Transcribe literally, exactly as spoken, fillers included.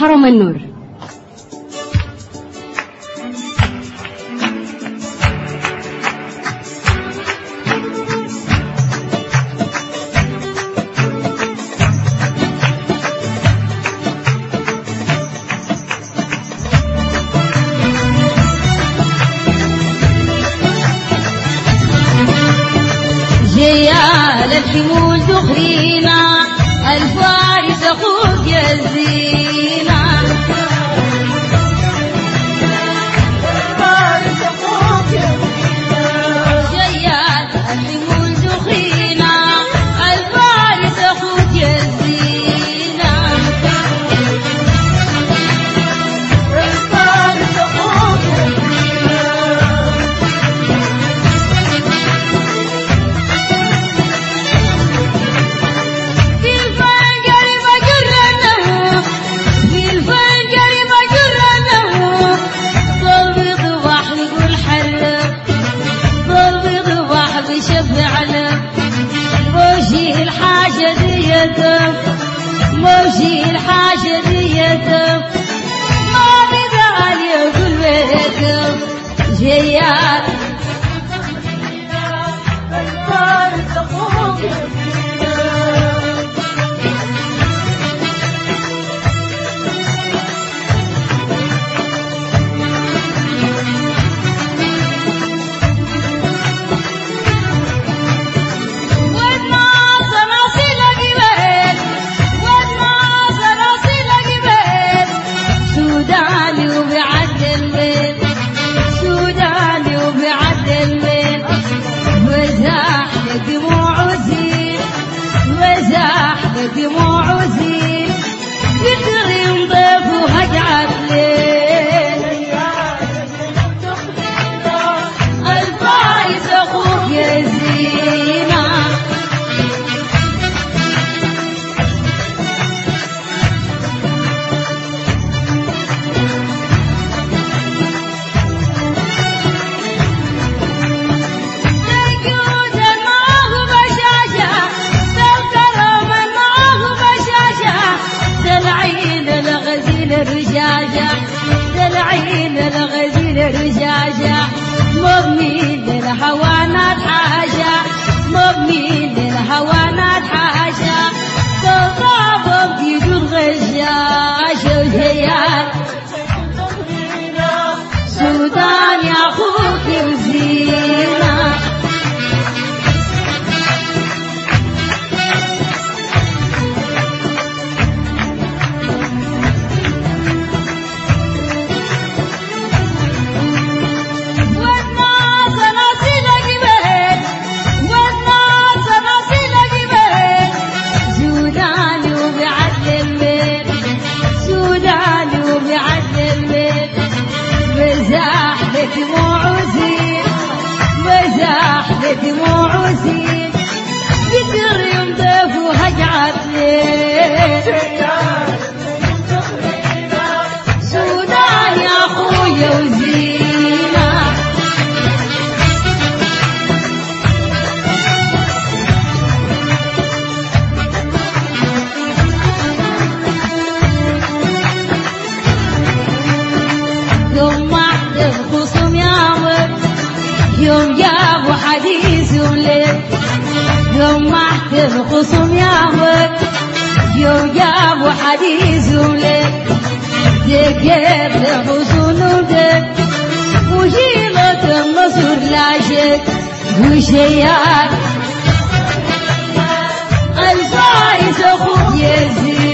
حرم النور. جيال الحمول دخينا الفارس اخوك يا الزينة الفارس اخوك يا الزينة جيال الحمول دخينا الفارس اخوك يا الزينة الفارس اخوك يا الزينة موجي الحاجة ديتم موجي الحاجة ديتم ما بدال يقول بيتم جيال الفارس اخوك دموع زين مزاح دموع زين يكرم ضيف وهجعت ليل الفايز اخوك يا زينة الرجاجة دلعين الغزيل الرجاجة مبني للهوانات حاجة مبني للهوانات حاجة تضرب بيد الغجاجة وجيال سودان يا أخوك وزينة مزاح دموع زين مزاح دموع زين يكرم ضيف وهجعت ليل سودان يا اخويا وزينة يوم الخصوم يا يوم جابوا حديث وليل يوم محت الخصوم يا يوم جابوا حديث وليل ذكر لحصون ودك وجيلة النصر لا شك وشيال الفارس اخوك يا زين